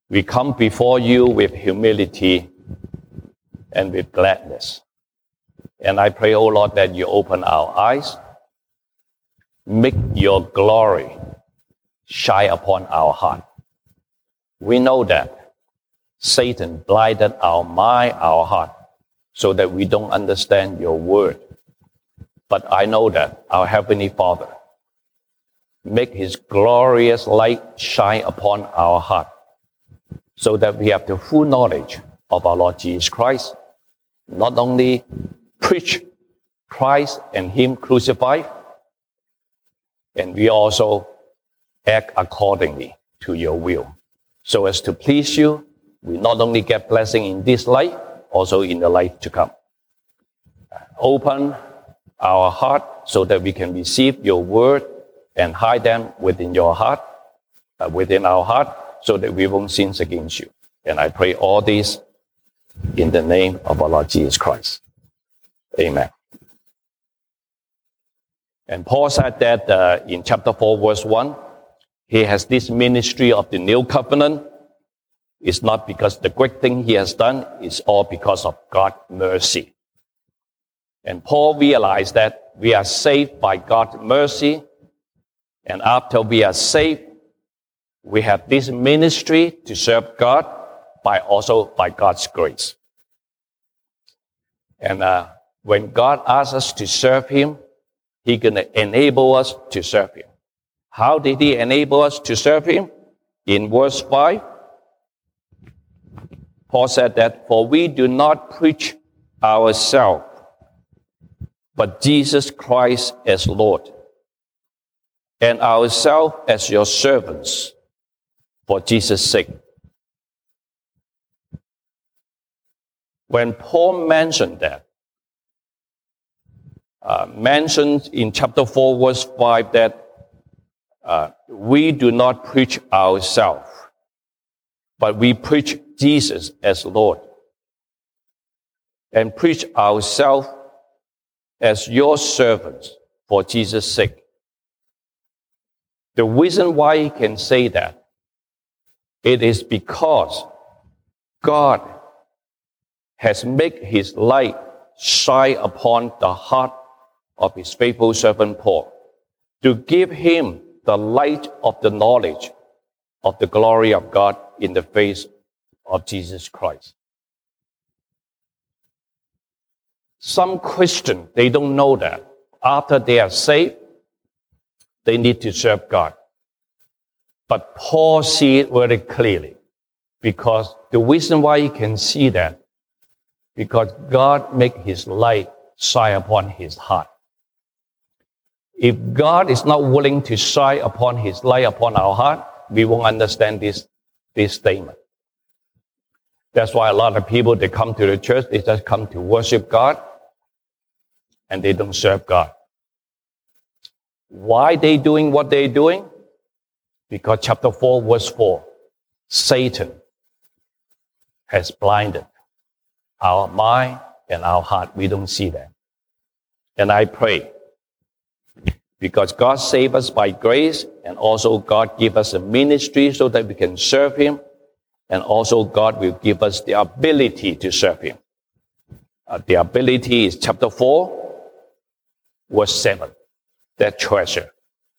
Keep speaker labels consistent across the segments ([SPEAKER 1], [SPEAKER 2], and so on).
[SPEAKER 1] We come before you with humility and with gladness. And I pray, O Lord, that you open our eyes, make your glory shine upon our heart. We know that Satan blinded our mind, our heart, so that we don't understand your word. But I know that our Heavenly Father make his glorious light shine upon our heart, so that we have the full knowledge of our Lord Jesus Christ, not only preach Christ and him crucified, and we also act accordingly to your will, so as to please you. We not only get blessing in this life, also in the life to come. Open our heart so that we can receive your word and hide them within your heart, within our heart, so that we won't sin against you. And I pray all this in the name of our Lord Jesus Christ. Amen. And Paul said that in chapter 4, verse 1, he has this ministry of the new covenant. It's not because the great thing he has done, it's all because of God's mercy. And Paul realized that we are saved by God's mercy, and after we are saved, we have this ministry to serve God also by God's grace. And when God asks us to serve him, he's going to enable us to serve him. How did he enable us to serve him? In verse 5, Paul said that, "For we do not preach ourselves, but Jesus Christ as Lord, and ourselves as your servants, for Jesus' sake." When Paul mentioned that, mentioned in chapter 4, verse 5, that we do not preach ourselves, but we preach Jesus as Lord, and preach ourselves as your servants for Jesus' sake. The reason why he can say that, it is because God has made his light shine upon the heart of his faithful servant Paul, to give him the light of the knowledge of the glory of God in the face of Jesus Christ. Some Christians, they don't know that. After they are saved, they need to serve God. But Paul sees it very clearly, because the reason why he can see that, because God make his light shine upon his heart. If God is not willing to shine upon his light upon our heart, we won't understand this statement. That's why a lot of people, they come to the church, they just come to worship God, and they don't serve God. Why they doing what they're doing? Because chapter 4, verse 4, Satan has blinded our mind and our heart. We don't see that. And I pray, because God saved us by grace, and also God give us a ministry so that we can serve him, and also God will give us the ability to serve him. The ability is chapter 4, verse 7, that treasure.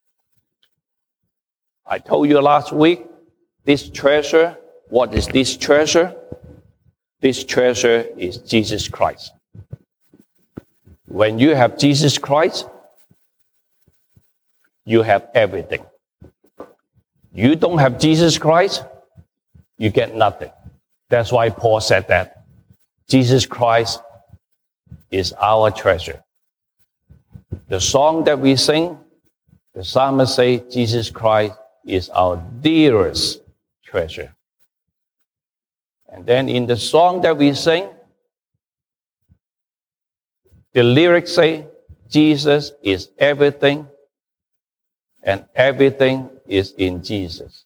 [SPEAKER 1] I told you last week, this treasure, what is this treasure? This treasure is Jesus Christ. When you have Jesus Christ, you have everything. You don't have Jesus Christ, you get nothing. That's why Paul said that Jesus Christ is our treasure. The song that we sing, the psalmist say, Jesus Christ is our dearest treasure. And then in the song that we sing, the lyrics say, Jesus is everything, and everything is in Jesus.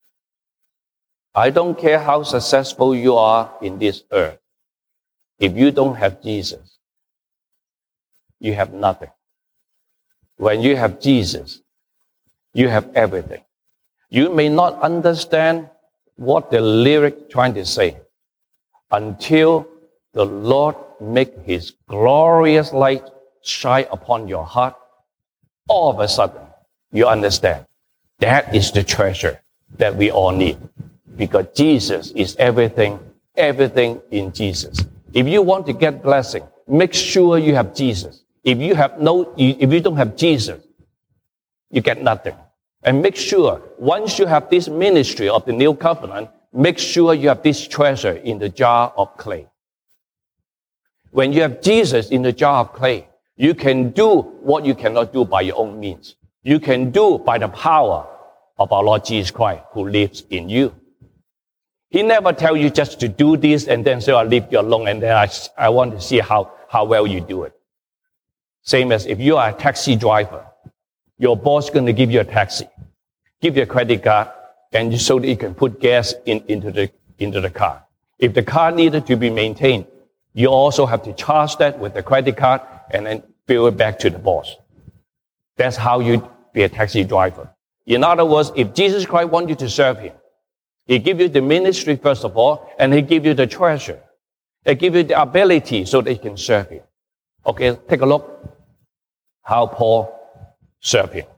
[SPEAKER 1] I don't care how successful you are in this earth. If you don't have Jesus, you have nothing. When you have Jesus, you have everything. You may not understand what the lyric trying to say. Until the Lord make his glorious light shine upon your heart, all of a sudden, you understand. That is the treasure that we all need. Because Jesus is everything, everything in Jesus. If you want to get blessing, make sure you have Jesus. If you don't have Jesus, you get nothing. And make sure, once you have this ministry of the new covenant, make sure you have this treasure in the jar of clay. When you have Jesus in the jar of clay, you can do what you cannot do by your own means. You can do by the power of our Lord Jesus Christ who lives in you. He never tells you just to do this and then say, I'll leave you alone and then I want to see how well you do it. Same as if you are a taxi driver, your boss is going to give you a taxi, give you a credit card, and so that you can put gas into the car. If the car needed to be maintained, you also have to charge that with the credit card and then bill it back to the boss. That's how you be a taxi driver. In other words, if Jesus Christ wants you to serve him, he give you the ministry first of all, and he give you the treasure. He give you the ability so that you can serve him. Okay, take a look how Paul served him.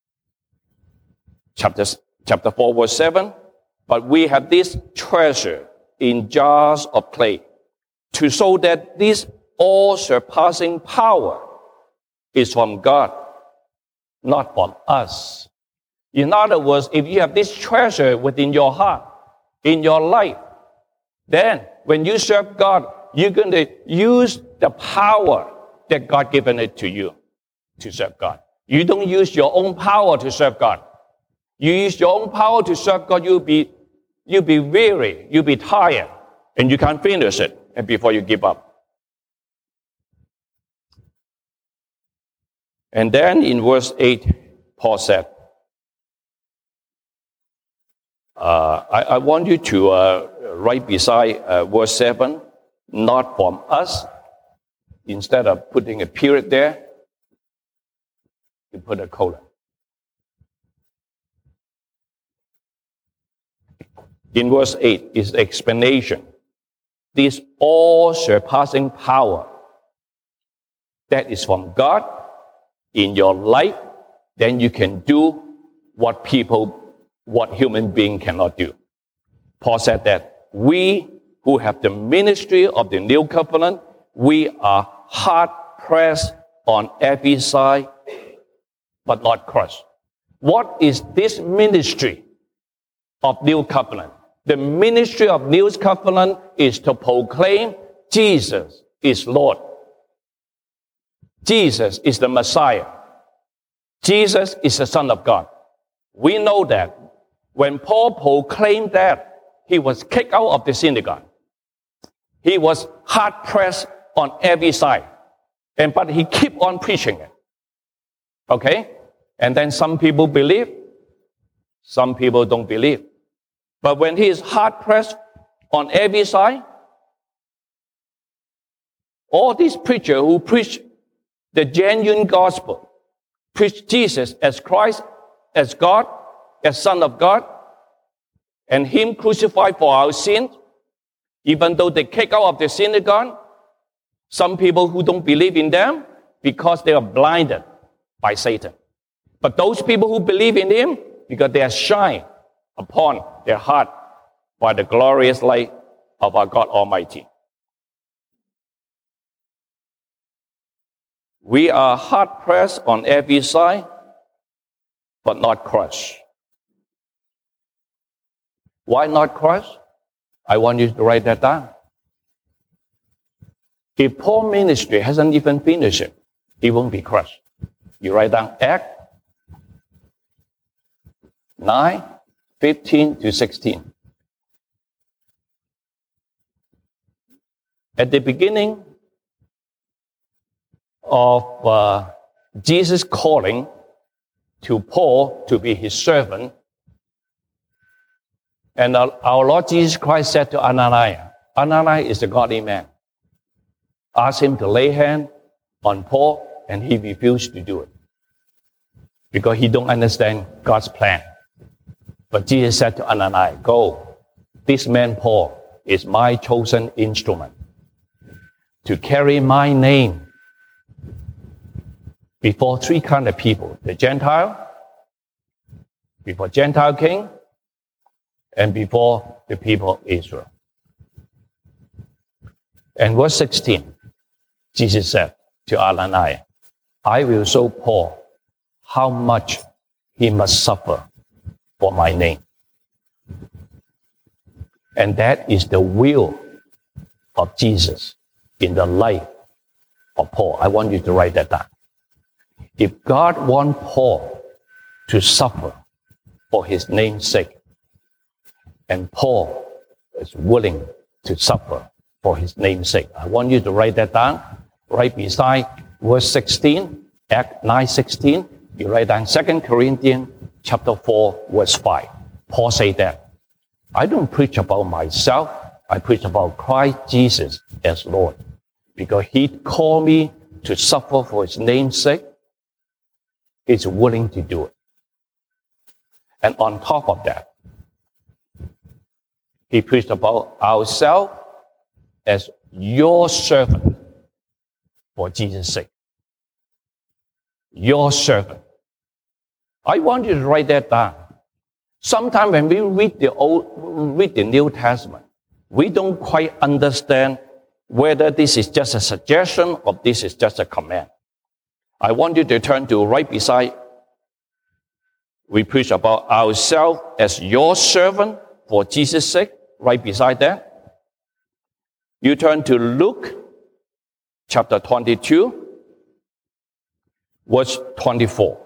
[SPEAKER 1] Chapter 4, verse 7. But we have this treasure in jars of clay, to show that this all-surpassing power is from God, not from us. In other words, if you have this treasure within your heart, in your life, then when you serve God, you're going to use the power that God given it to you to serve God. You don't use your own power to serve God. You use your own power to serve God, you'll be weary, you'll be tired, and you can't finish it and before you give up. And then in verse 8, Paul said, I want you to write beside verse 7, not from us. Instead of putting a period there, you put a colon. In verse 8 is the explanation. This all-surpassing power that is from God in your life, then you can do what human beings cannot do. Paul said that we who have the ministry of the new covenant, we are hard-pressed on every side, but not crushed. What is this ministry of new covenant? The ministry of new covenant is to proclaim Jesus is Lord. Jesus is the Messiah. Jesus is the Son of God. We know that when Paul proclaimed that, he was kicked out of the synagogue. He was hard-pressed on every side. But he kept on preaching it. Okay? And then some people believe, some people don't believe. But when he is hard-pressed on every side, all these preachers who preach the genuine gospel, preach Jesus as Christ, as God, as Son of God, and him crucified for our sins, even though they kick out of the synagogue, some people who don't believe in them because they are blinded by Satan. But those people who believe in him, because they are shine upon their heart by the glorious light of our God Almighty. We are hard-pressed on every side, but not crushed. Why not crushed? I want you to write that down. If Paul's ministry hasn't even finished it, it won't be crushed. You write down Acts 9, 15 to 16. At the beginning of Jesus' calling to Paul to be his servant, and our Lord Jesus Christ said to Ananias, Ananias is a godly man. Ask him to lay hand on Paul, and he refused to do it because he don't understand God's plan. But Jesus said to Ananias, go, this man Paul is my chosen instrument to carry my name before three kinds of people: the Gentile, before Gentile king, and before the people of Israel. And verse 16, Jesus said to Ananias, I will show Paul how much he must suffer for my name. And that is the will of Jesus in the life of Paul. I want you to write that down. If God wants Paul to suffer for his name's sake, and Paul is willing to suffer for his name's sake, I want you to write that down. Right beside verse 16, Act 9:16, you write down 2 Corinthians chapter 4, verse 5. Paul said that, I don't preach about myself, I preach about Christ Jesus as Lord. Because he called me to suffer for his name's sake, he's willing to do it. And on top of that, he preached about ourselves as your servant for Jesus' sake. Your servant. I want you to write that down. Sometimes when we read the New Testament, we don't quite understand whether this is just a suggestion or this is just a command. I want you to turn to right beside. We preach about ourselves as your servant for Jesus' sake. Right beside that, you turn to Luke chapter 22, verse 24.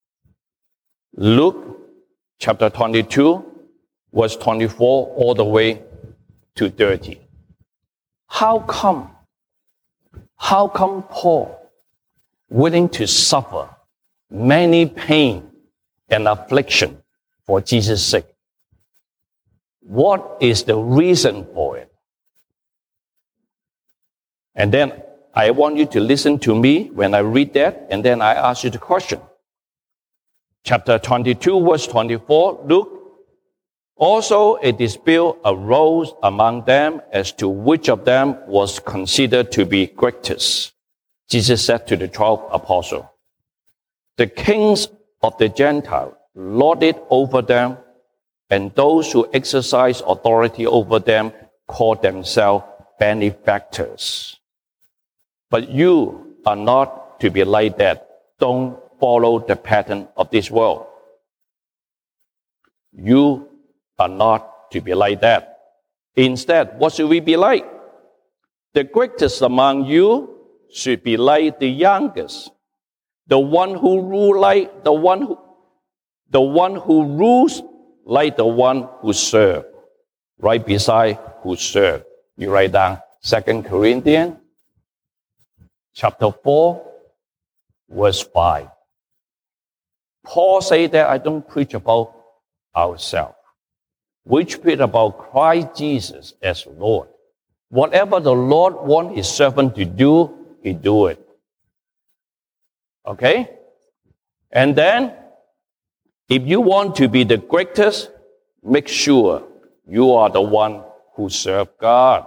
[SPEAKER 1] Luke chapter 22, verse 24, all the way to 30. How come Paul willing to suffer many pain and affliction for Jesus' sake? What is the reason for it? And then I want you to listen to me when I read that, and then I ask you the question. Chapter 22, verse 24, Luke. Also a dispute arose among them as to which of them was considered to be greatest. Jesus said to the 12 apostles, the kings of the Gentiles lord it over them, and those who exercise authority over them call themselves benefactors. But you are not to be like that. Don't follow the pattern of this world. You are not to be like that. Instead, what should we be like? The greatest among you should be like the youngest. The one who rules like the one who serves. Right beside who serves. You write down 2 Corinthians chapter 4, verse 5. Paul said that I don't preach about ourselves. We preach about Christ Jesus as Lord. Whatever the Lord wants his servant to do, he do it. Okay? And then, if you want to be the greatest, make sure you are the one who serves God.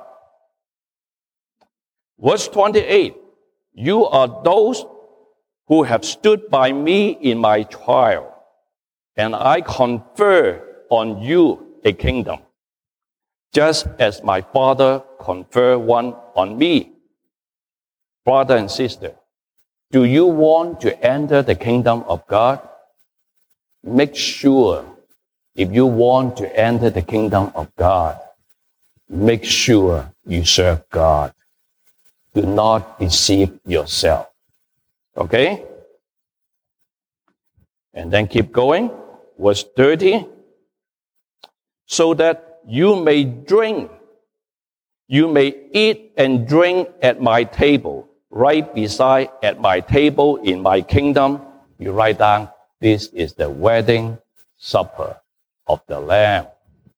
[SPEAKER 1] Verse 28, you are those who have stood by me in my trial, and I confer on you a kingdom, just as my Father conferred one on me. Brother and sister, do you want to enter the kingdom of God? Make sure, if you want to enter the kingdom of God, make sure you serve God. Do not deceive yourself. Okay? And then keep going. Verse 30. So that you may eat and drink at my table, right beside at my table in my kingdom. You write down, this is the wedding supper of the Lamb.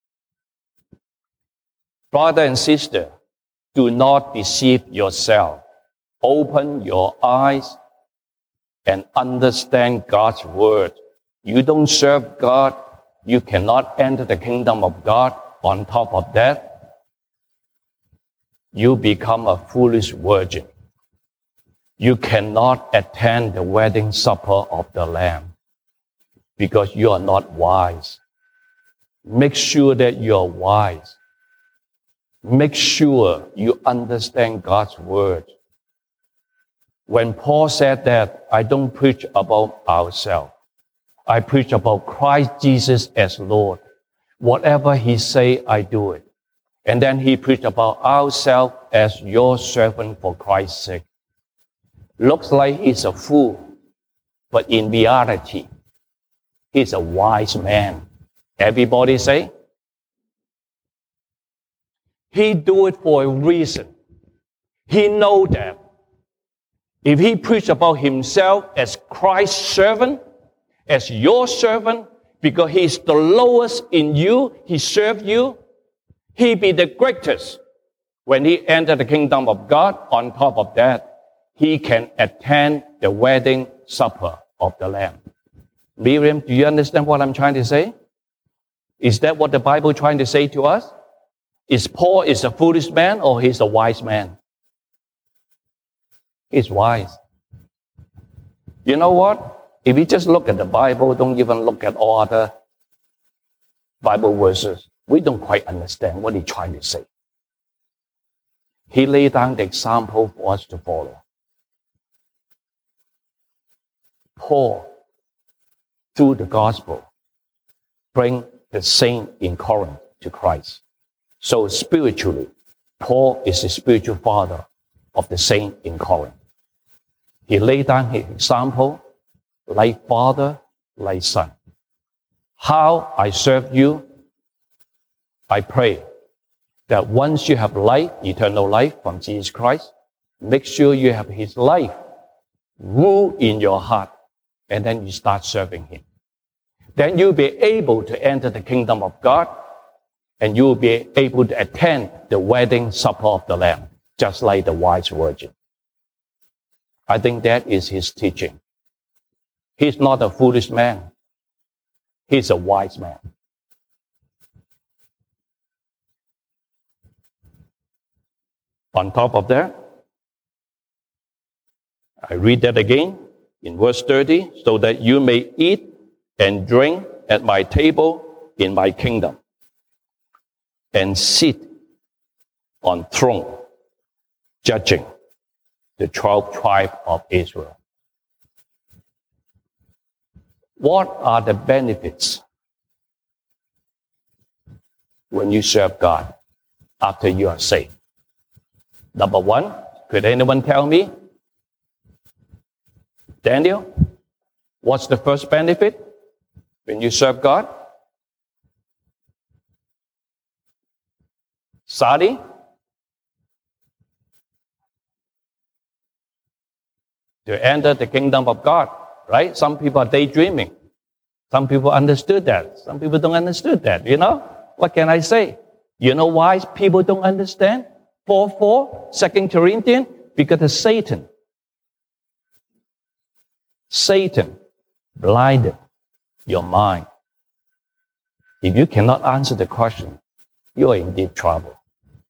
[SPEAKER 1] Brother and sister, do not deceive yourself. Open your eyes and understand God's word. You don't serve God, you cannot enter the kingdom of God on top of that, you become a foolish virgin. You cannot attend the wedding supper of the Lamb because you are not wise. Make sure that you are wise. Make sure you understand God's word. When Paul said that, I don't preach about ourselves. I preach about Christ Jesus as Lord. Whatever he say, I do it. And then he preached about ourselves as your servant for Christ's sake. Looks like he's a fool, but in reality, he's a wise man. Everybody say? He do it for a reason. He know that if he preach about himself as Christ's servant, as your servant, because he's the lowest in you, he served you, he be the greatest. When he enter the kingdom of God, on top of that, he can attend the wedding supper of the Lamb. Miriam, do you understand what I'm trying to say? Is that what the Bible is trying to say to us? Is Paul a foolish man or he's a wise man? He's wise. You know what? If you just look at the Bible, don't even look at all other Bible verses, we don't quite understand what he's trying to say. He laid down the example for us to follow. Paul, through the gospel, bring the saint in Corinth to Christ. So spiritually, Paul is the spiritual father of the saint in Corinth. He laid down his example, like father, like son. How I serve you, I pray that once you have life, eternal life from Jesus Christ, make sure you have his life rule in your heart, and then you start serving him. Then you'll be able to enter the kingdom of God, and you'll be able to attend the wedding supper of the Lamb, just like the wise virgin. I think that is his teaching. He's not a foolish man. He's a wise man. On top of that, I read that again in verse 30, so that you may eat and drink at my table in my kingdom, and sit on throne, judging the 12 tribes of Israel. What are the benefits when you serve God after you are saved? Number one, could anyone tell me? Daniel, what's the first benefit when you serve God? Sadi? To enter the kingdom of God, right? Some people are daydreaming. Some people understood that. Some people don't understood that, you know? What can I say? You know why people don't understand? 4:4, 2 Corinthians, because of Satan. Satan blinded your mind. If you cannot answer the question, you are in deep trouble.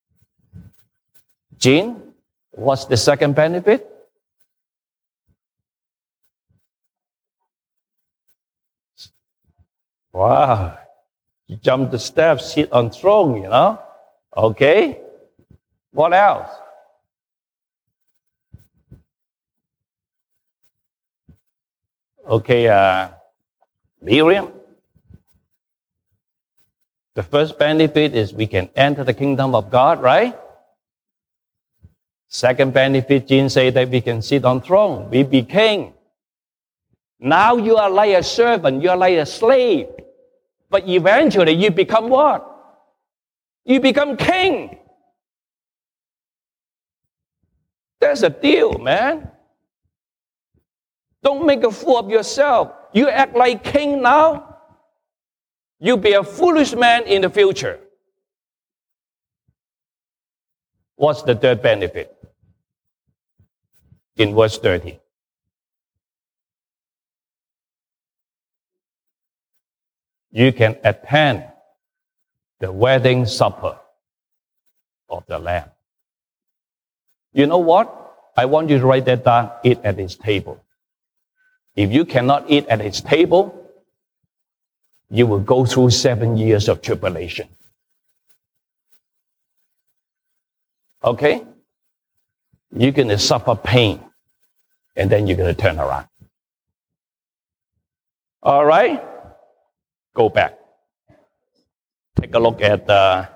[SPEAKER 1] Jean, what's the second benefit? Wow, you jump the steps, sit on throne, you know? Okay. What else? Okay, Miriam. The first benefit is we can enter the kingdom of God, right? Second benefit, Jean said that we can sit on throne. We be king. Now you are like a servant, you are like a slave. But eventually you become what? You become king. That's a deal, man. Don't make a fool of yourself. You act like king now, you'll be a foolish man in the future. What's the third benefit? In verse 30. You can attend the wedding supper of the Lamb. You know what? I want you to write that down, eat at his table. If you cannot eat at his table, you will go through 7 years of tribulation. Okay? You're going to suffer pain, and then you're going to turn around. All right? Go back. Take a look at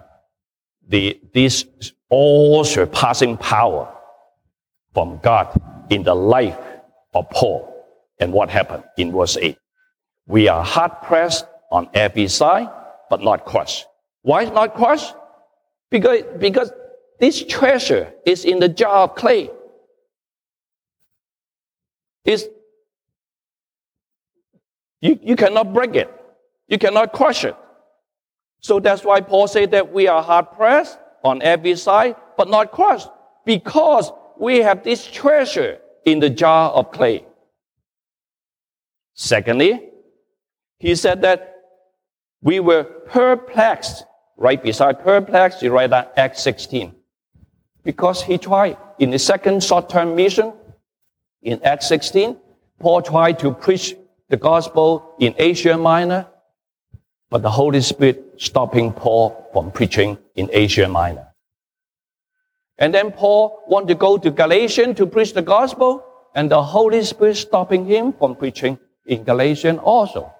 [SPEAKER 1] this all-surpassing power from God in the life of Paul. And what happened in verse 8? We are hard-pressed on every side, but not crushed. Why not crushed? Because this treasure is in the jar of clay. You cannot break it. You cannot crush it. So that's why Paul said that we are hard-pressed on every side, but not crushed, because we have this treasure in the jar of clay. Secondly, he said that we were perplexed. Right beside perplexed, you write down Acts 16. Because he tried. In the second short-term mission, in Acts 16, Paul tried to preach the gospel in Asia Minor, but the Holy Spirit stopping Paul from preaching in Asia Minor. And then Paul wanted to go to Galatians to preach the gospel, and the Holy Spirit stopping him from preaching in Galatians also.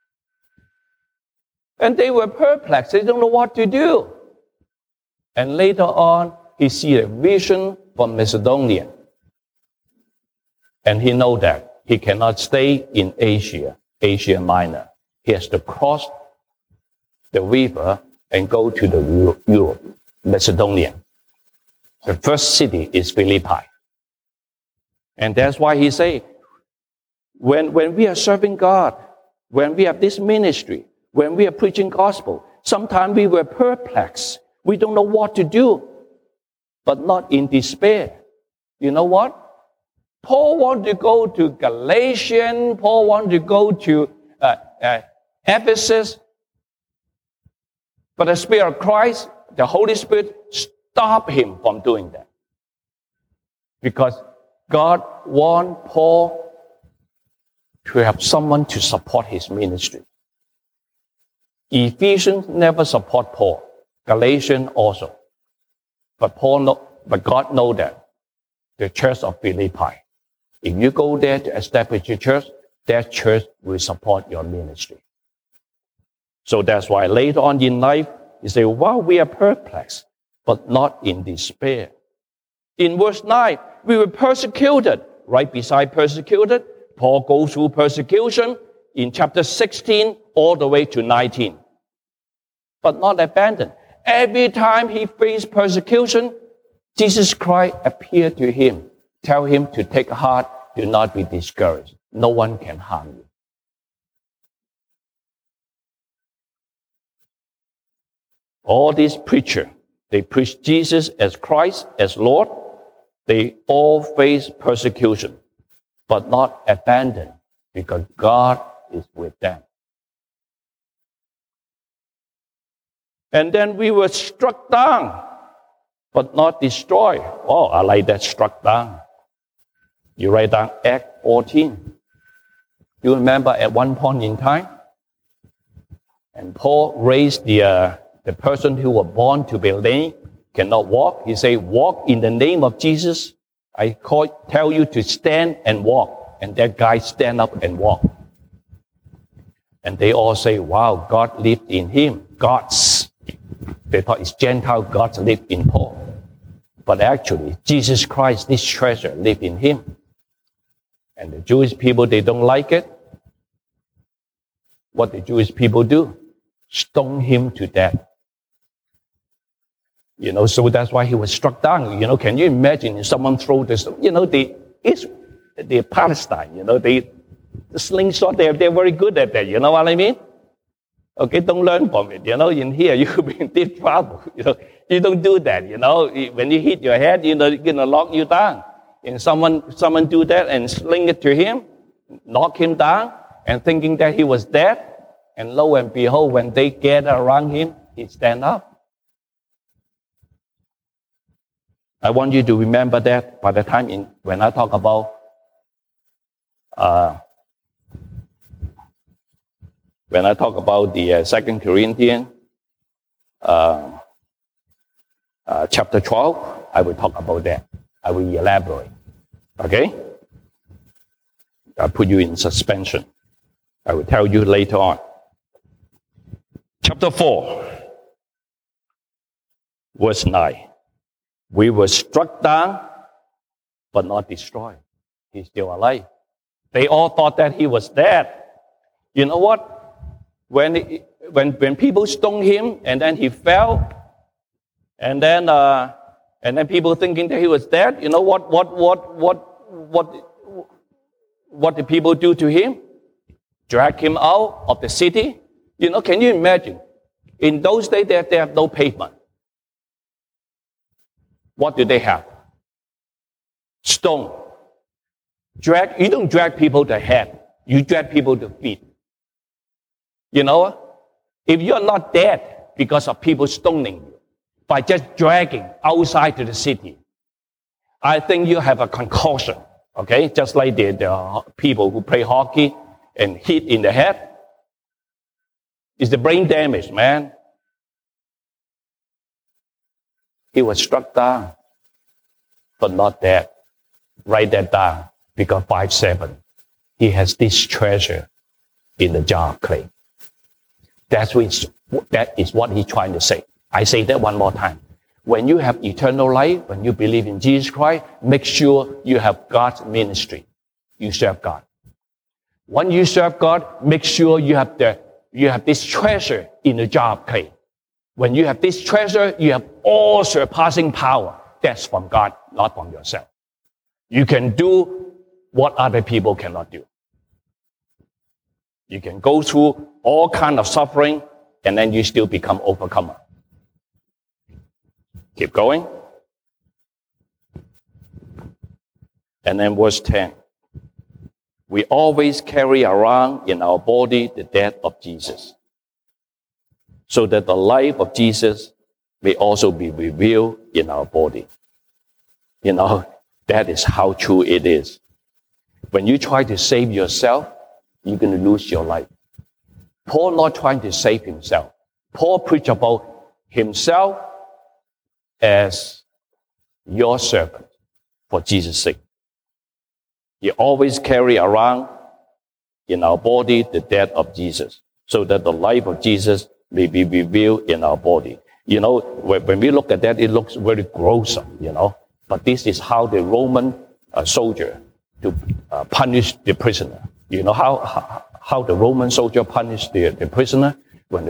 [SPEAKER 1] And they were perplexed. They don't know what to do. And later on, he see a vision from Macedonia. And he know that he cannot stay in Asia Minor. He has to cross the river and go to the Europe, Macedonia. The first city is Philippi. And that's why he say, when we are serving God, when we have this ministry, when we are preaching gospel, sometimes we were perplexed. We don't know what to do, but not in despair. You know what? Paul wanted to go to Galatians. Paul wanted to go to Ephesus. But the Spirit of Christ, the Holy Spirit, stopped him from doing that. Because God wanted Paul to have someone to support his ministry. Ephesians never support Paul. Galatians also. But God knows that the church of Philippi, if you go there to establish your church, that church will support your ministry. So that's why later on in life, you say, wow, we are perplexed, but not in despair. In verse 9, we were persecuted. Right beside persecuted, Paul goes through persecution in chapter 16 all the way to 19. But not abandoned. Every time he faced persecution, Jesus Christ appeared to him, tell him to take heart, do not be discouraged. No one can harm you. All these preachers, they preach Jesus as Christ, as Lord. They all face persecution, but not abandoned, because God is with them. And then we were struck down, but not destroyed. Oh, I like that, struck down. You write down Act 14. You remember at one point in time, and Paul raised the person who was born to be lame, cannot walk. He said, walk in the name of Jesus. I tell you to stand and walk. And that guy stand up and walk. And they all say, wow, God lived in him. Gods. They thought it's Gentile gods lived in Paul. But actually, Jesus Christ, this treasure, lived in him. And the Jewish people, they don't like it. What the Jewish people do? Stone him to death. So that's why he was struck down. Can you imagine someone throw this? The Palestine, the slingshot, they're very good at that. You know what I mean? Okay, don't learn from it. In here, you'll be in deep trouble. You don't do that. When you hit your head, it's going to knock you down. And someone do that and sling it to him, knock him down, and thinking that he was dead. And lo and behold, when they gather around him, he stand up. I want you to remember that by the time when I talk about the 2 Corinthians chapter 12, I will talk about that. I will elaborate. Okay? I'll put you in suspension. I will tell you later on. Chapter 4, verse 9. We were struck down, but not destroyed. He's still alive. They all thought that he was dead. You know what? When people stoned him, and then he fell, and then people thinking that he was dead. You know what did people do to him? Drag him out of the city. You know, can you imagine? In those days, they have no pavement. What do they have? Stone. You don't drag people to head. You drag people to feet. You know, if you're not dead because of people stoning you, by just dragging outside to the city, I think you have a concussion. Okay, just like the people who play hockey and hit in the head. It's the brain damage, man. He was struck down, but not dead. Write that down, because 5:7, he has this treasure in the jar of clay. That is what he's trying to say. I say that one more time. When you have eternal life, when you believe in Jesus Christ, make sure you have God's ministry. You serve God. When you serve God, make sure you have this treasure in the jar of clay. When you have this treasure, you have all surpassing power. That's from God, not from yourself. You can do what other people cannot do. You can go through all kinds of suffering, and then you still become overcomer. Keep going. And then verse 10. We always carry around in our body the death of Jesus, so that the life of Jesus may also be revealed in our body. You know, that is how true it is. When you try to save yourself, you're going to lose your life. Paul not trying to save himself. Paul preached about himself as your servant for Jesus' sake. He always carry around in our body the death of Jesus, so that the life of Jesus may be revealed in our body. You know, when we look at that, it looks very gruesome, you know. But this is how the Roman soldier to punish the prisoner. You know how the Roman soldier punished the prisoner? When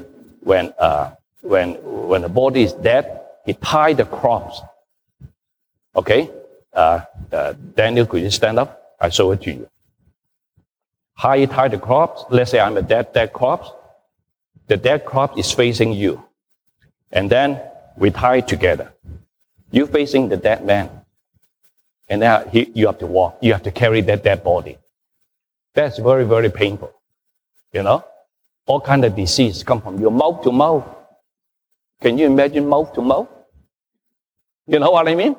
[SPEAKER 1] the body is dead, he tied the corpse. Okay? Daniel, could you stand up? I show it to you. How you tie the corpse? Let's say I'm a dead corpse. The dead corpse is facing you. And then we tie it together. You facing the dead man. And now you have to walk. You have to carry that dead body. That's very, very painful. You know? All kind of disease come from your mouth to mouth. Can you imagine mouth to mouth? You know what I mean?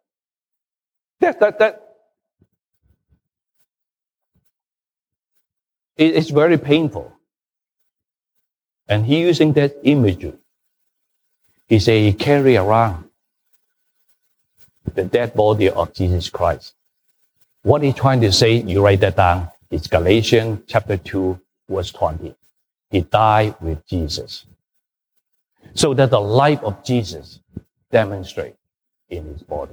[SPEAKER 1] It's very painful. And he using that imagery. He said he carry around the dead body of Jesus Christ. What he's trying to say, you write that down, it's Galatians chapter 2, verse 20. He died with Jesus, so that the life of Jesus demonstrates in his body.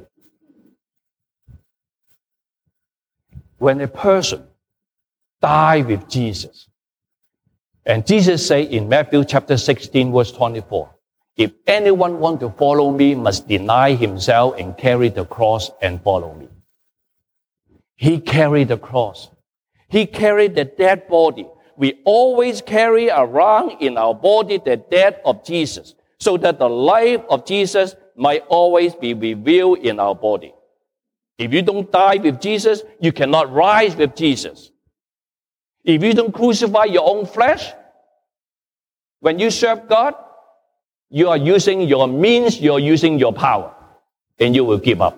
[SPEAKER 1] When a person dies with Jesus, and Jesus said in Matthew chapter 16, verse 24, if anyone want to follow me, must deny himself and carry the cross and follow me. He carried the cross. He carried the dead body. We always carry around in our body the death of Jesus, so that the life of Jesus might always be revealed in our body. If you don't die with Jesus, you cannot rise with Jesus. If you don't crucify your own flesh, when you serve God, You are using your means, you are using your power, and you will give up.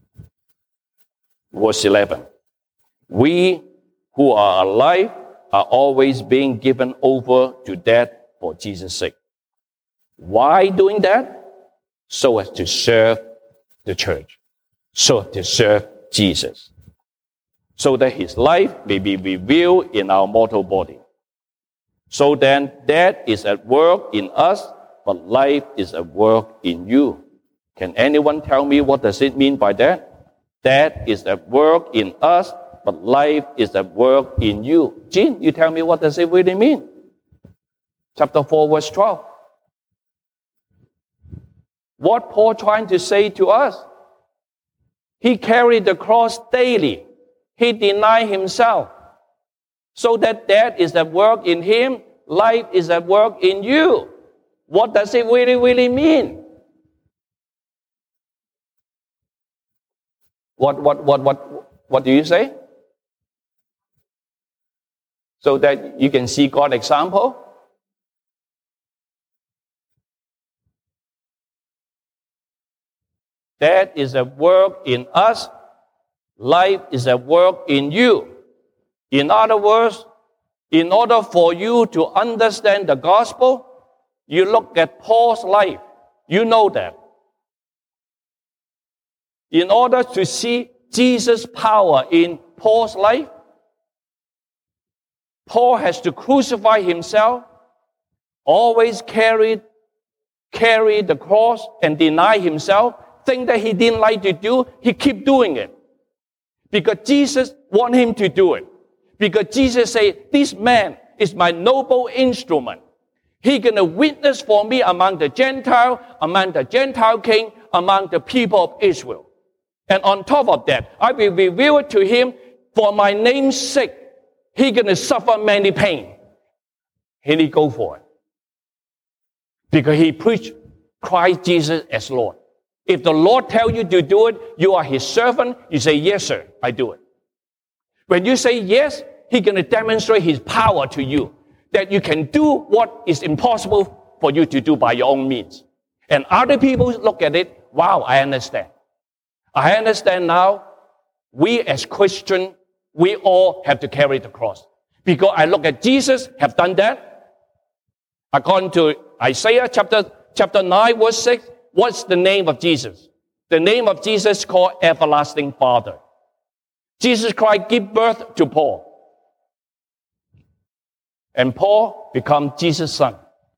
[SPEAKER 1] Verse 11. We who are alive are always being given over to death for Jesus' sake. Why doing that? So as to serve the church. So as to serve Jesus. So that his life may be revealed in our mortal body. So then, death is at work in us, but life is at work in you. Can anyone tell me what does it mean by that? Death is at work in us, but life is at work in you. Jean, you tell me what does it really mean? Chapter 4, verse 12. What Paul trying to say to us? He carried the cross daily. He denied himself. So that death is at work in him, life is at work in you. What does it really mean? What do you say? So that you can see God's example? Death is at work in us, life is at work in you. In other words, in order for you to understand the gospel, you look at Paul's life. You know that. In order to see Jesus' power in Paul's life, Paul has to crucify himself, always carry the cross and deny himself, thing that he didn't like to do, he keep doing it. Because Jesus want him to do it. Because Jesus said, this man is my noble instrument. He's going to witness for me among the Gentile king, among the people of Israel. And on top of that, I will reveal it to him for my name's sake. He's going to suffer many pain. And he go for it. Because he preached Christ Jesus as Lord. If the Lord tells you to do it, you are his servant, you say, yes, sir, I do it. When you say yes, he's going to demonstrate his power to you, that you can do what is impossible for you to do by your own means. And other people look at it, wow, I understand. I understand now, we as Christians, we all have to carry the cross. Because I look at Jesus, have done that. According to Isaiah chapter 9, verse 6, what's the name of Jesus? The name of Jesus is called Everlasting Father. Jesus Christ gave birth to Paul. And Paul became Jesus' son.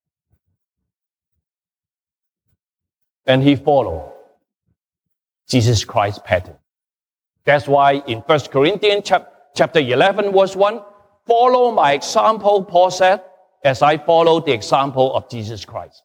[SPEAKER 1] And he followed Jesus Christ's pattern. That's why in 1 Corinthians chapter 11, verse 1, follow my example, Paul said, as I follow the example of Jesus Christ.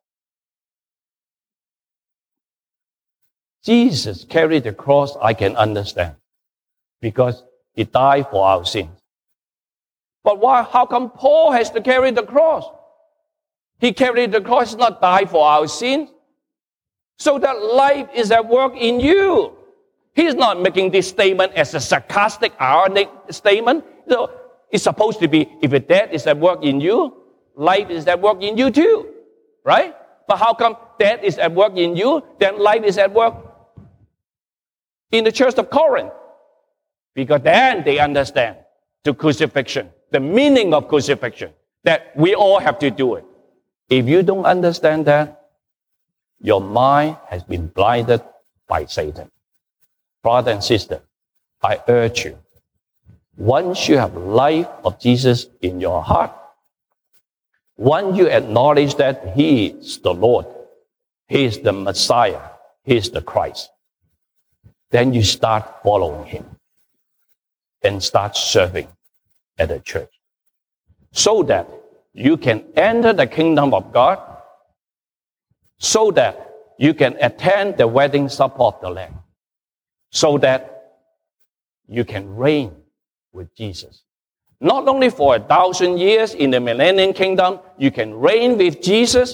[SPEAKER 1] Jesus carried the cross, I can understand, because he died for our sins. But why? How come Paul has to carry the cross? He carried the cross, not die for our sins, so that life is at work in you. He's not making this statement as a sarcastic, ironic statement. So it's supposed to be, if death is at work in you, life is at work in you too, right? But how come death is at work in you, then life is at work in the church of Corinth? Because then they understand the crucifixion, the meaning of crucifixion, that we all have to do it. If you don't understand that, your mind has been blinded by Satan. Brother and sister, I urge you, once you have life of Jesus in your heart, once you acknowledge that he is the Lord, he is the Messiah, he is the Christ, then you start following him and start serving at the church so that you can enter the kingdom of God, so that you can attend the wedding supper of the Lamb, so that you can reign with Jesus. Not only for 1,000 years in the millennium kingdom, you can reign with Jesus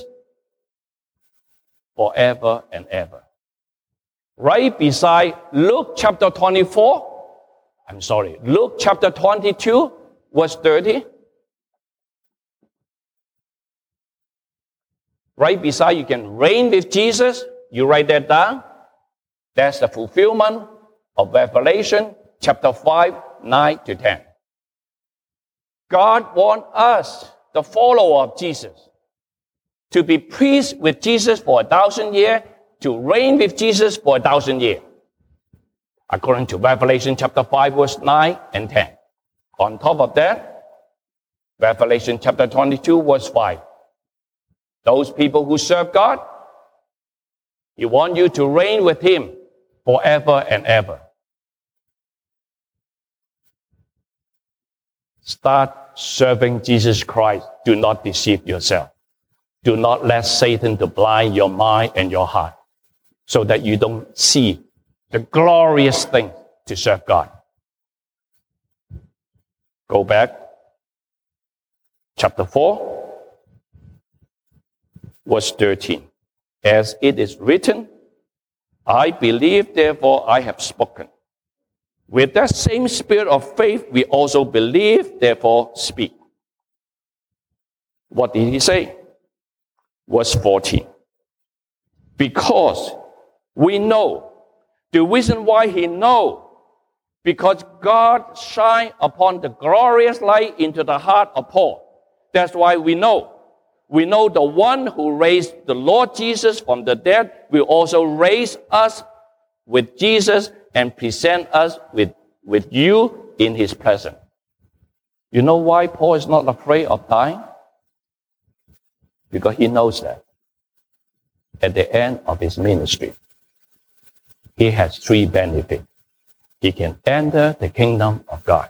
[SPEAKER 1] forever and ever. Right beside Luke chapter 22, verse 30. Right beside, you can reign with Jesus. You write that down. That's the fulfillment of Revelation chapter 5, 9 to 10. God wants us, the follower of Jesus, to be priests with Jesus for 1,000 years, to reign with Jesus for 1,000 years. According to Revelation chapter 5, verse 9 and 10. On top of that, Revelation chapter 22, verse 5. Those people who serve God, He wants you to reign with Him forever and ever. Start serving Jesus Christ. Do not deceive yourself. Do not let Satan to blind your mind and your heart so that you don't see the glorious thing to serve God. Go back. Chapter 4, verse 13. As it is written, I believe, therefore I have spoken. With that same spirit of faith, we also believe, therefore speak. What did he say? Verse 14. Because we know. The reason why he knows, because God shined upon the glorious light into the heart of Paul. That's why we know. We know the one who raised the Lord Jesus from the dead will also raise us with Jesus and present us with you in his presence. You know why Paul is not afraid of dying? Because he knows that at the end of his ministry, he has three benefits. He can enter the kingdom of God.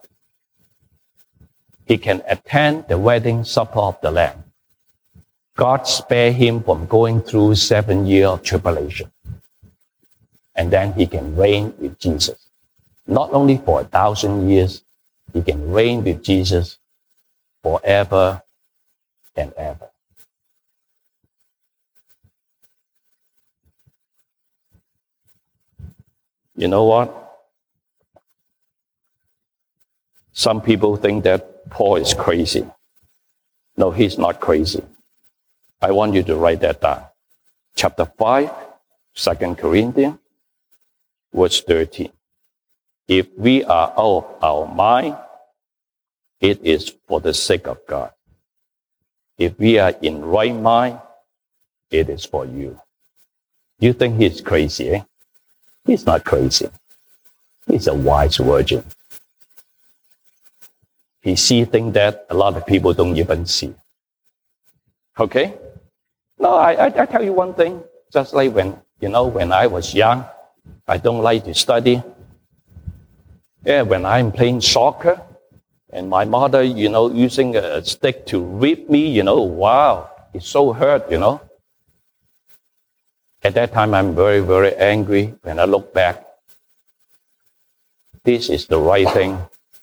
[SPEAKER 1] He can attend the wedding supper of the Lamb. God spared him from going through 7 years of tribulation. And then he can reign with Jesus. Not only for 1,000 years, he can reign with Jesus forever and ever. You know what? Some people think that Paul is crazy. No, he's not crazy. I want you to write that down. Chapter 5, 2 Corinthians, verse 13. If we are out of our mind, it is for the sake of God. If we are in right mind, it is for you. You think he's crazy, eh? He's not crazy. He's a wise virgin. He sees things that a lot of people don't even see. Okay? No, I tell you one thing. Just like when I was young, I don't like to study. Yeah, when I'm playing soccer, and my mother, using a stick to whip me, wow, it's so hurt, At that time, I'm very, very angry when I look back. This is the right thing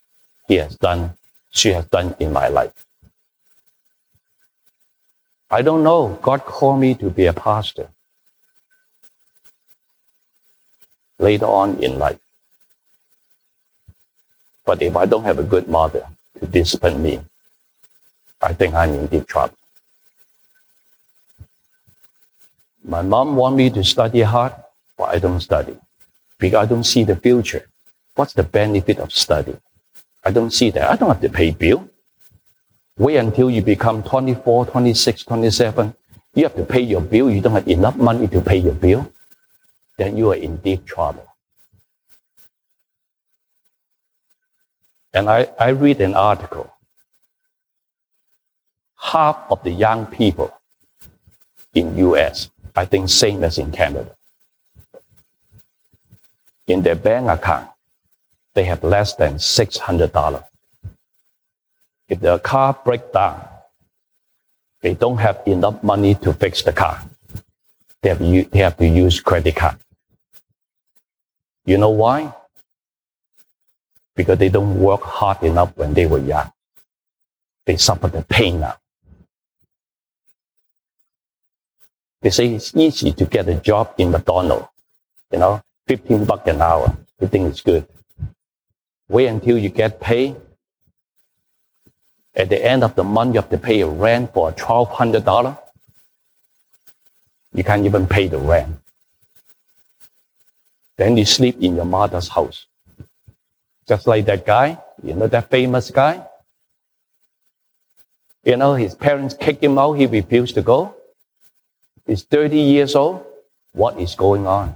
[SPEAKER 1] she has done in my life. I don't know. God called me to be a pastor later on in life. But if I don't have a good mother to discipline me, I think I'm in deep trouble. My mom wants me to study hard, but I don't study because I don't see the future. What's the benefit of study? I don't see that. I don't have to pay bill. Wait until you become 24, 26, 27. You have to pay your bill. You don't have enough money to pay your bill. Then you are in deep trouble. And I read an article. Half of the young people in U.S., I think same as in Canada, in their bank account, they have less than $600. If their car breaks down, they don't have enough money to fix the car. They have to use credit card. You know why? Because they don't work hard enough when they were young. They suffer the pain now. They say it's easy to get a job in McDonald's, $15 an hour. You think it's good. Wait until you get paid. At the end of the month, you have to pay a rent for $1,200. You can't even pay the rent. Then you sleep in your mother's house. Just like that guy, that famous guy. His parents kicked him out. He refused to go. He's 30 years old. What is going on?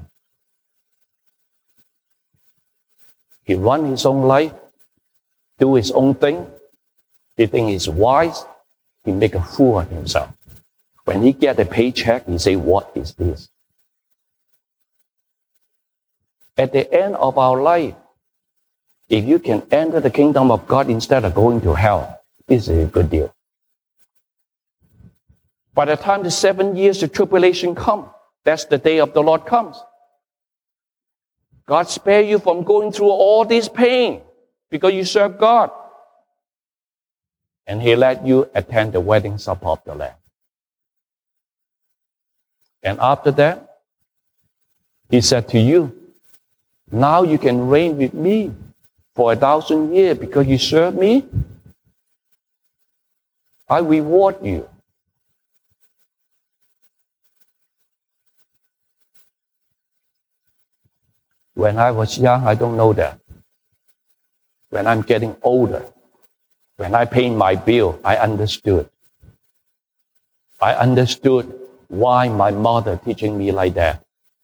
[SPEAKER 1] He runs his own life, do his own thing. He thinks he's wise. He make a fool of himself. When he get a paycheck, he say, what is this? At the end of our life, if you can enter the kingdom of God instead of going to hell, this is a good deal. By the time the 7 years of tribulation come, that's the day of the Lord comes. God spare you from going through all this pain because you serve God. And He let you attend the wedding supper of the Lamb. And after that, He said to you, now you can reign with me for 1,000 years because you serve me. I reward you. When I was young, I don't know that. When I'm getting older, when I pay my bill, I understood. I understood why my mother teaching me like that.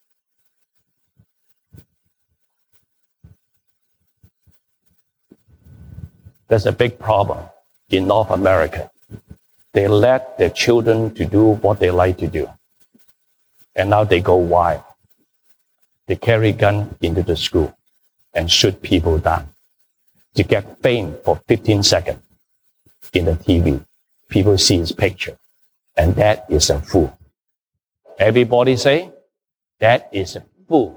[SPEAKER 1] There's a big problem in North America. They let their children to do what they like to do. And now they go wild. They carry gun into the school and shoot people down to get fame for 15 seconds in the TV. People see his picture. And that is a fool. Everybody say, that is a fool.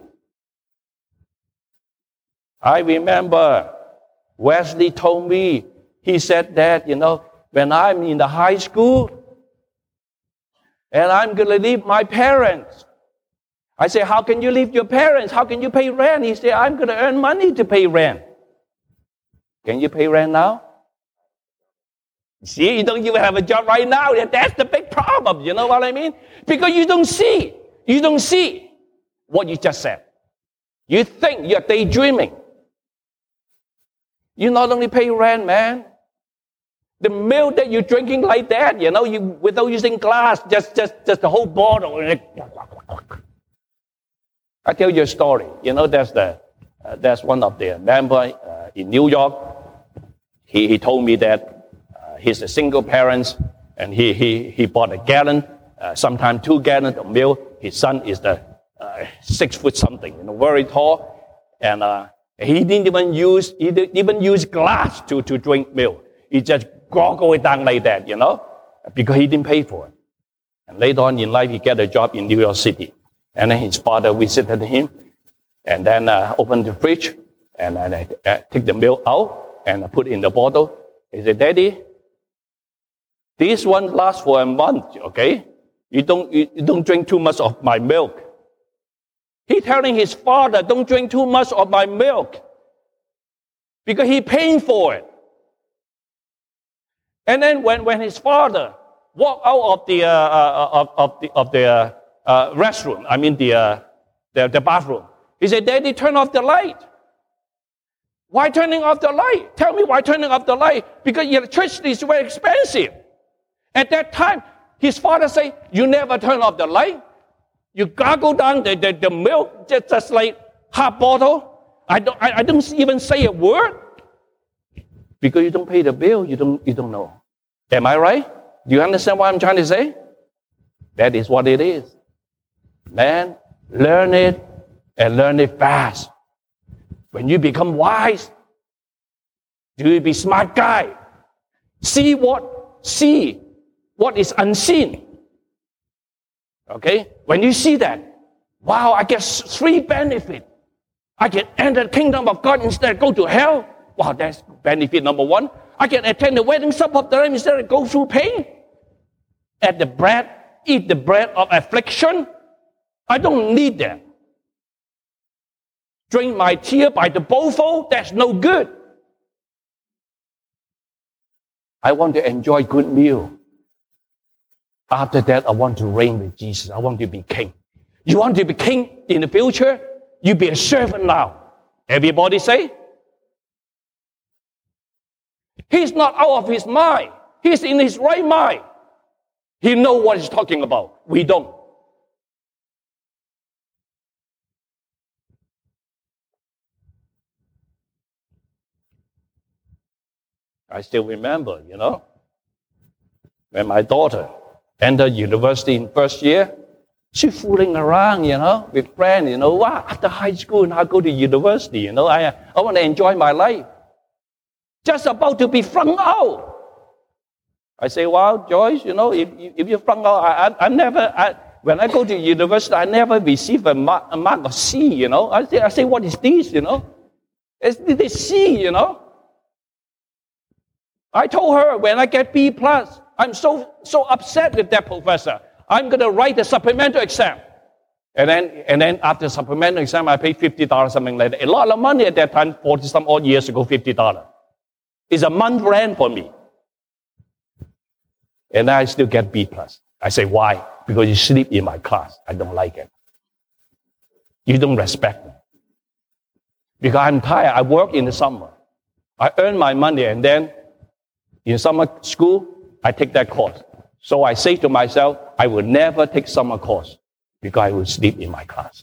[SPEAKER 1] I remember Wesley told me, he said that, when I'm in the high school and I'm going to leave my parents. I say, how can you leave your parents? How can you pay rent? He said, I'm going to earn money to pay rent. Can you pay rent now? See, you don't even have a job right now. That's the big problem. You know what I mean? Because you don't see what you just said. You think you're daydreaming. You not only pay rent, man. The milk that you're drinking like that, you without using glass, just the whole bottle. I tell you a story. There's one of the members in New York. He told me that he's a single parent, and he bought a gallon, sometimes 2 gallons of milk. His son is the 6 foot something, very tall, and he didn't even use glass to drink milk. He just goggle it down like that, because he didn't pay for it. And later on in life, he got a job in New York City. And then his father visited him, and then opened the fridge, and take the milk out, and put it in the bottle. He said, Daddy, this one lasts for a month, okay? You don't drink too much of my milk. He telling his father, don't drink too much of my milk, because he paying for it. And then when his father walked out of the restroom, the bathroom, he said, Daddy, turn off the light. Why turning off the light? Tell me why turning off the light. Because electricity is very expensive. At that time, his father said, you never turn off the light. You gargle down the milk just like half bottle. I don't even say a word. Because you don't pay the bill, you don't know. Am I right? Do you understand what I'm trying to say? That is what it is. Man, learn it and learn it fast. When you become wise, you will be smart guy. See what is unseen. Okay? When you see that, wow, I get 3 benefits. I can enter the kingdom of God instead of go to hell. Wow, that's benefit number 1. I can attend the wedding supper of the Lamb instead of go through pain. Eat the bread of affliction. I don't need that. Drink my tear by the bowlful, that's no good. I want to enjoy good meal. After that, I want to reign with Jesus. I want to be king. You want to be king in the future? You be a servant now. Everybody say? He's not out of his mind. He's in his right mind. He knows what he's talking about. We don't. I still remember, when my daughter entered university in first year, she fooling around, with friends, after high school, now go to university, I want to enjoy my life. Just about to be flung out. I say, well, Joyce, if you flung out, when I go to university, I never receive a mark of C, I say, what is this, It's the C, I told her when I get B+, I'm so upset with that professor. I'm going to write the supplemental exam. And then after supplemental exam, I pay $50, something like that. A lot of money at that time, 40-some odd years ago, $50. It's a month rent for me. And I still get B+. I say, why? Because you sleep in my class. I don't like it. You don't respect me. Because I'm tired. I work in the summer. I earn my money, and then in summer school, I take that course. So I say to myself, I will never take summer course because I will sleep in my class.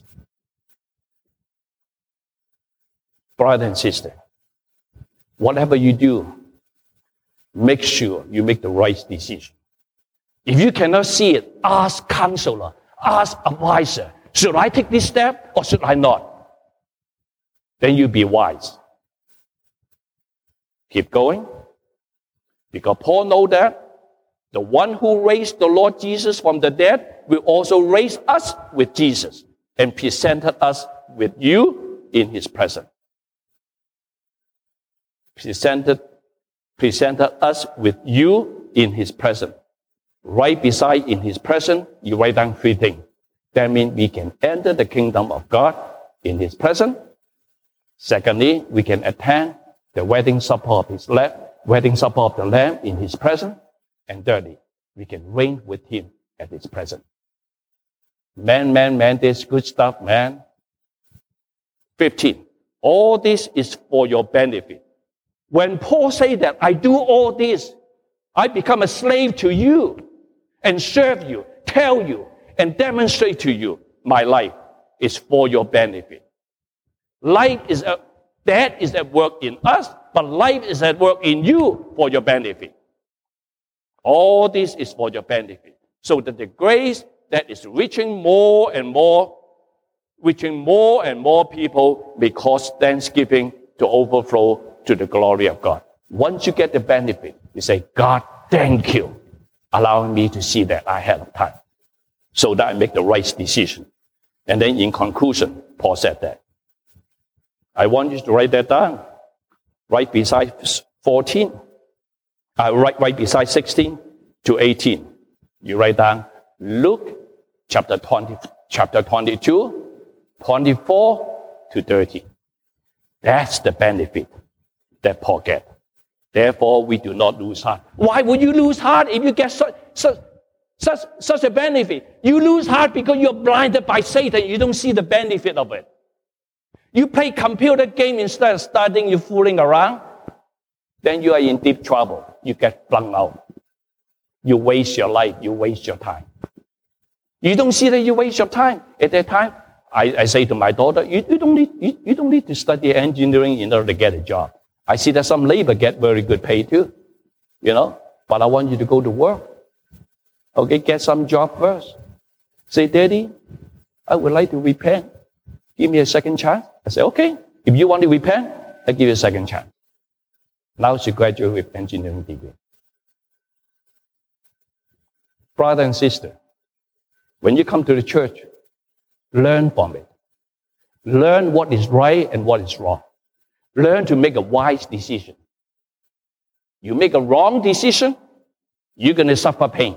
[SPEAKER 1] Brother and sister, whatever you do, make sure you make the right decision. If you cannot see it, ask counselor, ask advisor. Should I take this step or should I not? Then you be wise. Keep going. Because Paul knows that the one who raised the Lord Jesus from the dead will also raise us with Jesus and presented us with you in his presence. Presented us with you in his presence. Right beside in his presence, you write down 3 things. That means we can enter the kingdom of God in his presence. Secondly, we can attend the wedding supper of the Lamb in his presence. And thirdly, we can reign with him at his presence. Man, this good stuff, man. 15. All this is for your benefit. When Paul said that I do all this, I become a slave to you and serve you, tell you, and demonstrate to you my life is for your benefit. That is at work in us, but life is at work in you for your benefit. All this is for your benefit. So that the grace that is reaching more and more people may cause thanksgiving to overflow to the glory of God. Once you get the benefit, you say, God, thank you, allowing me to see that ahead of time so that I make the right decision. And then in conclusion, Paul said that. I want you to write that down. Right beside 14. Right beside 16 to 18. You write down Luke chapter 22, 24 to 30. That's the benefit that Paul gets. Therefore, we do not lose heart. Why would you lose heart if you get such a benefit? You lose heart because you're blinded by Satan. You don't see the benefit of it. You play computer game instead of studying, you're fooling around. Then you are in deep trouble. You get flung out. You waste your life. You waste your time. You don't see that you waste your time. At that time, I say to my daughter, you don't need to study engineering in order to get a job. I see that some labor get very good pay too, but I want you to go to work. Okay, get some job first. Say, Daddy, I would like to repent. Give me a second chance. I say, okay, if you want to repent, I give you a second chance. Now she graduated with engineering degree. Brother and sister, when you come to the church, learn from it. Learn what is right and what is wrong. Learn to make a wise decision. You make a wrong decision, you're going to suffer pain.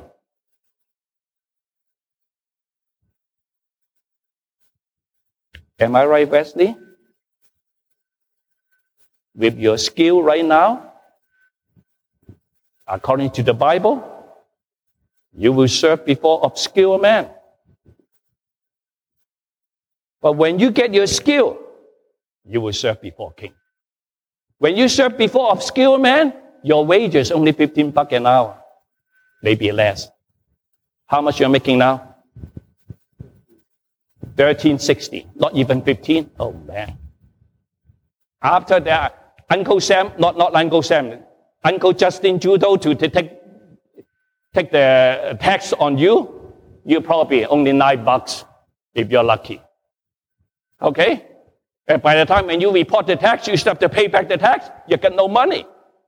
[SPEAKER 1] Am I right, Wesley? With your skill right now, according to the Bible, You will serve before obscure men. But when you get your skill, you will serve before king. When you serve before obscure men, your wages only $15 an hour, maybe less. How much you're making now? $13.60, not even 15. Oh man! After that, Uncle Sam, not Uncle Sam, Uncle Justin Trudeau to take the tax on you, you probably only $9 if you're lucky. Okay? And by the time when you report the tax, you still have to pay back the tax. You get no money.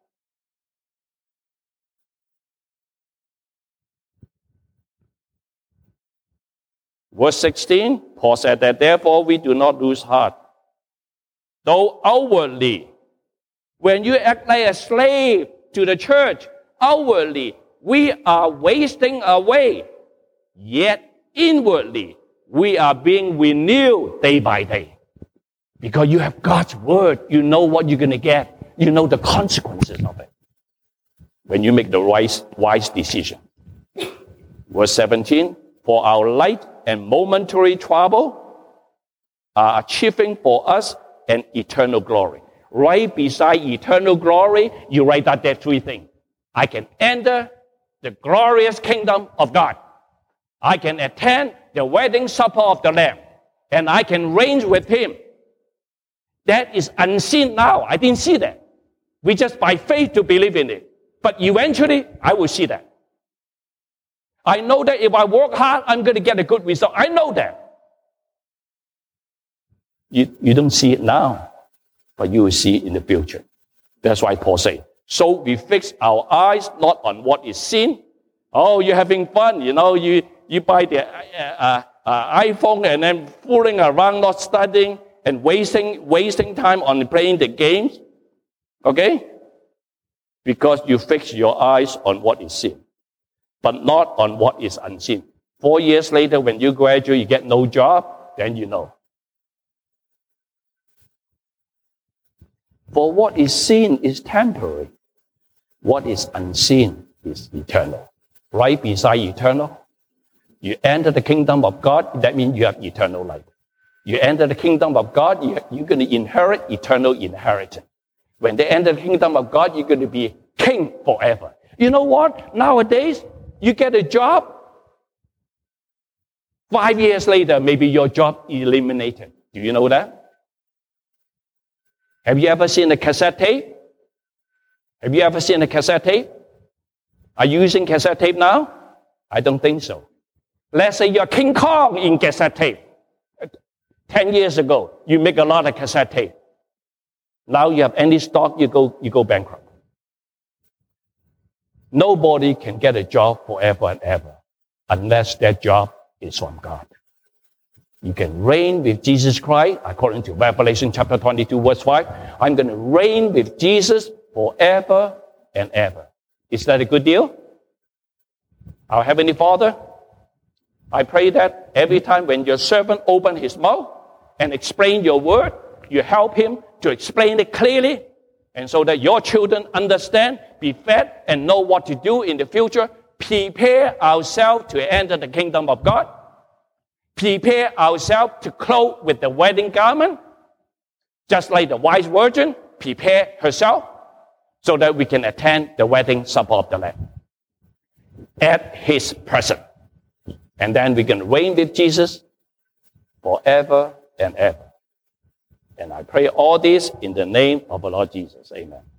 [SPEAKER 1] Verse 16, Paul said that, therefore we do not lose heart. Though outwardly, when you act like a slave to the church, outwardly, we are wasting away. Yet inwardly, we are being renewed day by day. Because you have God's word, you know what you're going to get. You know the consequences of it when you make the wise decision. Verse 17, for our light and momentary trouble are achieving for us an eternal glory. Right beside eternal glory, you write out there three things. I can enter the glorious kingdom of God. I can attend the wedding supper of the Lamb. And I can reign with Him. That is unseen now. I didn't see that. We just by faith to believe in it. But eventually, I will see that. I know that if I work hard, I'm going to get a good result. I know that. You don't see it now, but you will see it in the future. That's why Paul said, so we fix our eyes not on what is seen. Oh, you're having fun. You know, you buy the iPhone and then fooling around, not studying and wasting time on playing the games. Okay? Because you fix your eyes on what is seen, but not on what is unseen. 4 years later, when you graduate, you get no job, then you know. For what is seen is temporary. What is unseen is eternal. Right beside eternal, you enter the kingdom of God, that means you have eternal life. You enter the kingdom of God, you're going to inherit eternal inheritance. When they enter the kingdom of God, you're going to be king forever. You know what? Nowadays, you get a job. 5 years later, maybe your job is eliminated. Do you know that? Have you ever seen a cassette tape? Have you ever seen a cassette tape? Are you using cassette tape now? I don't think so. Let's say you're King Kong in cassette tape. 10 years ago, you make a lot of cassette tape. Now you have any stock, you go bankrupt. Nobody can get a job forever and ever unless that job is from God. You can reign with Jesus Christ, according to Revelation chapter 22, verse 5. I'm going to reign with Jesus forever and ever. Is that a good deal? Our Heavenly Father, I pray that every time when your servant opens his mouth and explain your word, you help him to explain it clearly, and so that your children understand, be fed, and know what to do in the future. Prepare ourselves to enter the kingdom of God. Prepare ourselves to clothe with the wedding garment, just like the wise virgin prepared herself, so that we can attend the wedding supper of the Lamb at His presence. And then we can reign with Jesus forever and ever. And I pray all this in the name of the Lord Jesus. Amen.